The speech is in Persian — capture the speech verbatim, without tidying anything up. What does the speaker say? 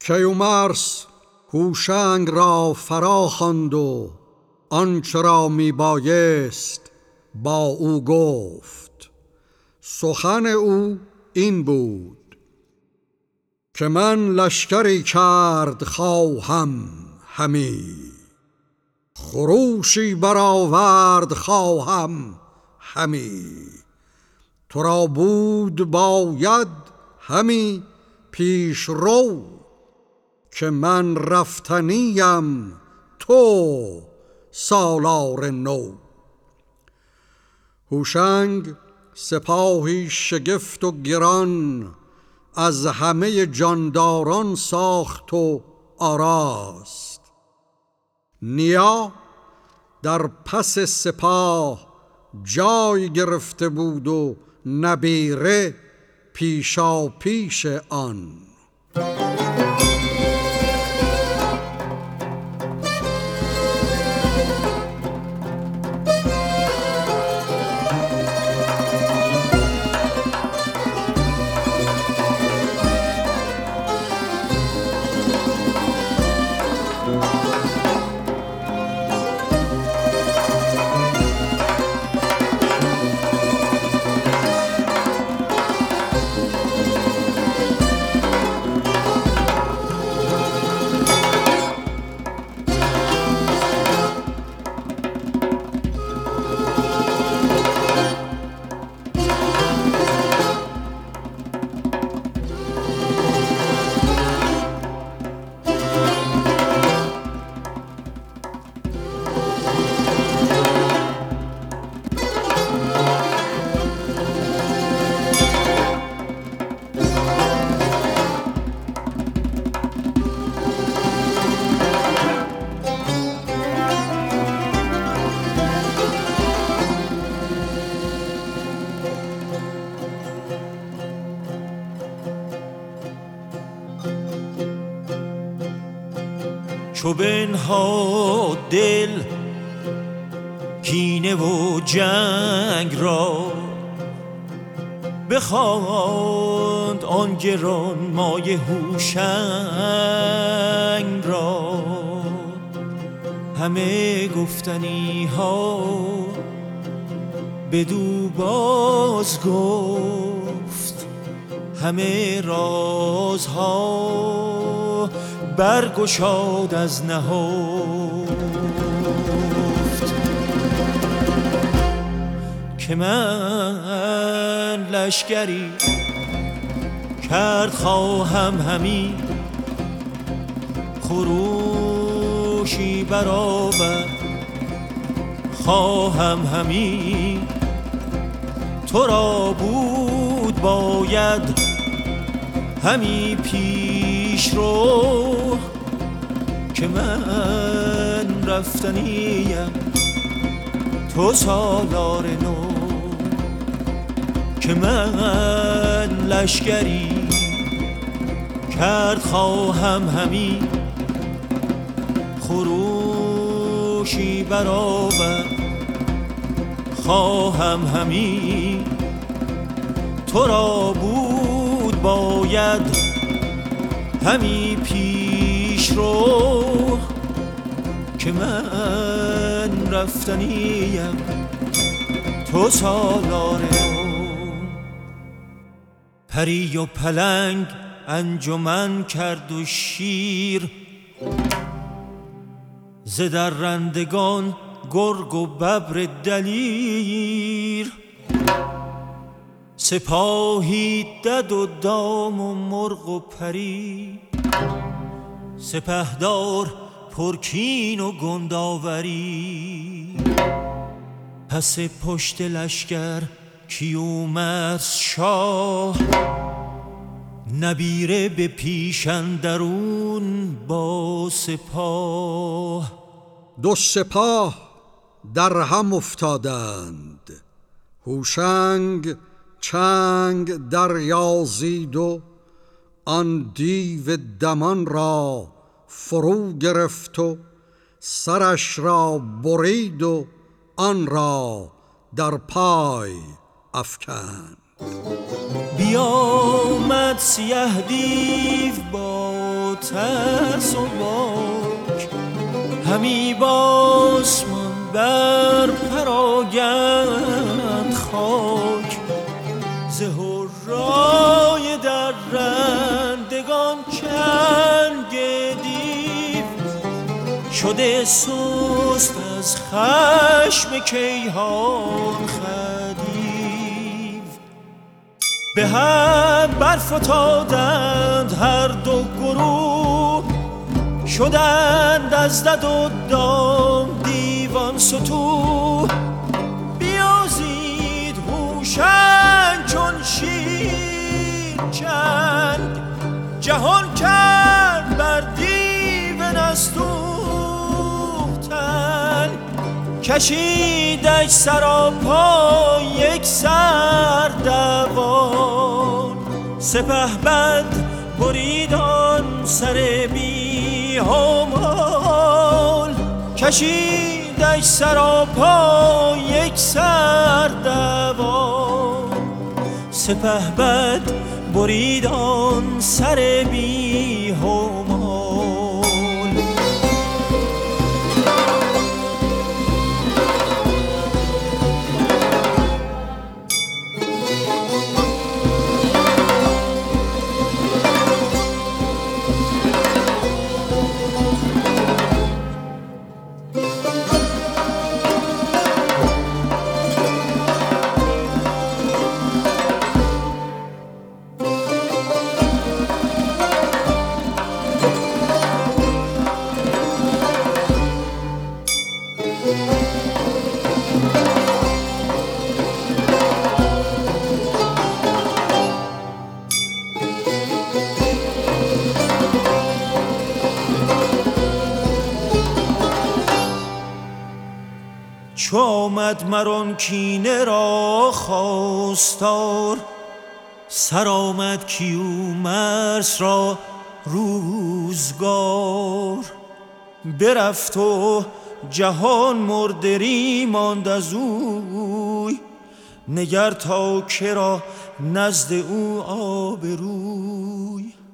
کیومرث هوشنگ را فرا خواند و آنچه را می بایست با او گفت. سخن او این بود که من لشکری کرد خواهم همی، خروشی برآورد خواهم همی. تو را بود باید همی پیش رو، که من رفتنیم تو سالار نو. هوشنگ سپاهی شگفت و گران از همه جانداران ساخت و آراست. نیا در پس سپاه جای گرفته بود و نبیره پیشا پیش آن. چو بنهاد دل کینه و جنگ را، بخواند آن گران مایه هوشنگ را. همه گفتنی ها بدو باز گفت، همه رازها برگشاد از نهفت. که من لشکری کرد خواهم همی، خروشی برآورد خواهم همی. تو را بود باید همی پیش رو، که من رفتنیم تو سالار نو. که من لشکری کرد خواهم همی، خروشی برآورد خواهم همی. تو را بود باید همی پیش رو، که من رفتنیم تو سالار نو. پری و پلنگ انجمن کرد و شیر، ز درندگان گرگ و ببر دلیر. سپاهی دد و دام و مرغ و پری، سپهدار پرکین و گنداوری. پس پشت لشکر کیومرث شاه، نبیره به پیش اندرون با سپاه. دو سپاه در هم افتادند، هوشنگ چنگ دریازید و آن دیو دمان را فرو گرفت و سرش را برید و آن را در پای افکند. بیامد سیه دیو با ترس و باک، همی باسمان بر پراگند خاک. ز هرای درندگان چنگ دیو، شده سست از خشم کیهان خدیو. به هم برفتادند هر دو گروه، شدند از دد و دام دیوان ستوه. بیازید هوشنگ چون شیر چنگ، جهان کرد بر دیو نستوختن. کشیدش سراپا یک سر دوان، سپهبد برید آن سر بی همال. کشیدش سراپا یک سر دوان، سپهبد برید آن سر بی همال. چو آمد مران کینه را خواستار، سر آمد کیومرث را روزگار. برفت و جهان مردری ماند از اوی، نگر تا کرا نزد او آبروی.